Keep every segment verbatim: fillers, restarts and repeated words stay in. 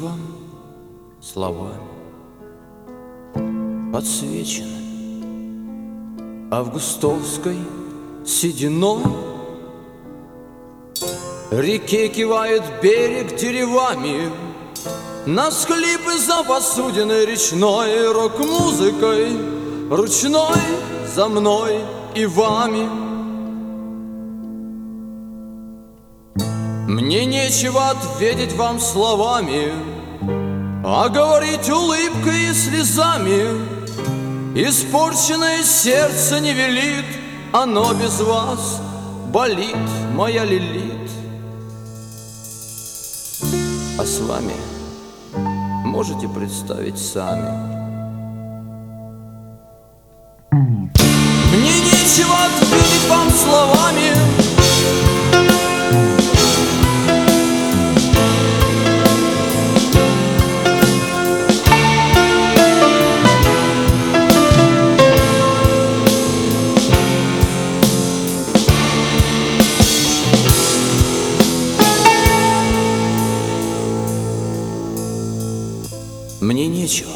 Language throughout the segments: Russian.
вам словами. Подсвечены августовской сединой, реке кивает берег деревами, нас хлипы за посудиной речной, рок-музыкой ручной за мной и вами. Мне нечего ответить вам словами, а говорить улыбкой и слезами. Испорченное сердце не велит, оно без вас болит, моя Лилит. А с вами можете представить сами. Мне нечего ответить вам словами, мне нечего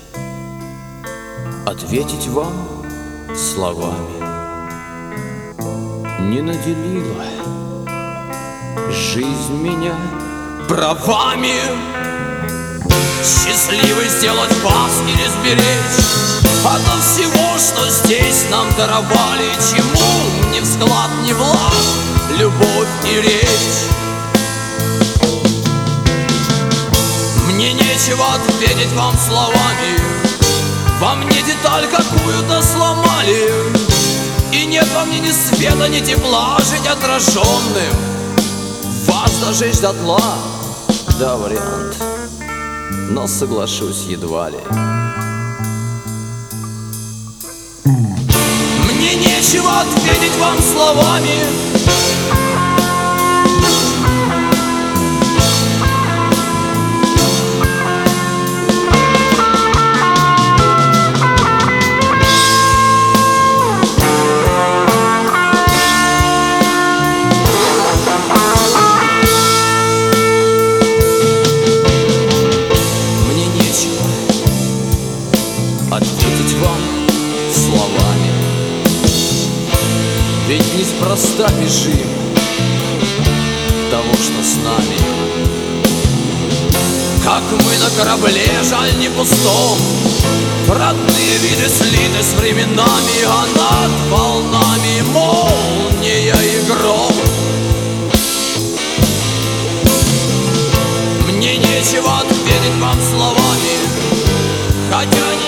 ответить вам словами. Не наделила жизнь меня правами счастливой сделать вас или сберечь ото всего, что здесь нам даровали, чему ни взгляд, ни власть, любовь и речь. Мне нечего ответить вам словами, во мне деталь какую-то сломали, и нет во мне ни света, ни тепла, жить отраженным, вас зажечь дотла. Да, вариант, но соглашусь едва ли. Мне нечего ответить вам словами, ответить вам словами. Ведь неспроста бежим того, что с нами. Как мы на корабле, жаль не пустом, родные виды слиты с временами, а над волнами молния и гром. Мне нечего ответить вам словами, хотя